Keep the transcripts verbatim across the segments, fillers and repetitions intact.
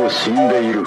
を死んでいる。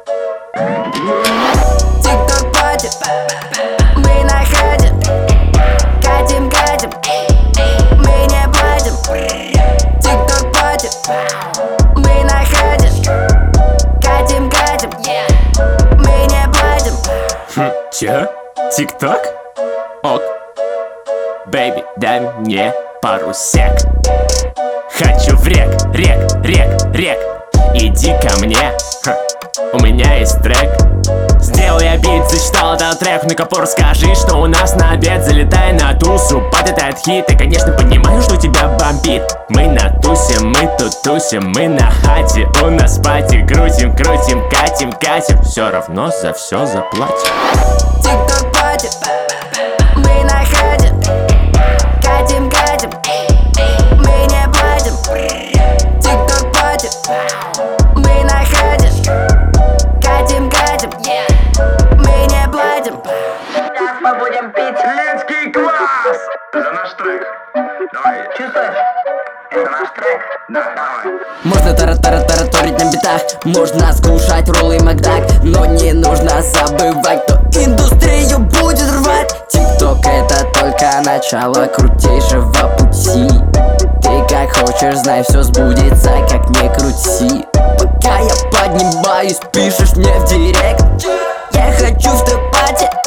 Тик-ток платит, мы находим, катим, катим, мы не платим. Тик-ток платит, мы находим, катим, катим, мы не платим. Хм, чё? Тик-ток? Ок. Бэйби, дай мне пару сек. Хочу в рек, рек, рек, рек. Иди ко мне, ха. У меня есть трек. Сделал я бит, зачитал этот трек. Ну-ка, расскажи, что у нас на обед. Залетай на тусу, под этот хит. И, конечно, понимаю, что тебя бомбит. Мы на тусе, мы тут тусим, мы на хате. У нас пати, крутим, крутим, катим, катим. Все равно за все заплатим. Тик-ток платит, мы находим, катим, катим, мы не платим. Тик-ток платит, мы находим, катим, катим, мы не платим. Сейчас мы будем пить Ленский квас! За наш трек. Давай. Чувствуешь? Это наш трек. Да, давай. Можно тара-тара-тараторить на битах, можно скушать роллы и Макдак, но не нужно забывать, кто индустрию будет рвать. Тик-ток — это только начало крутейшего пути. Ты как хочешь, знай, все сбудется, как не крути. Пока я поднимаюсь, пишешь мне в директ: я хочу в той пати.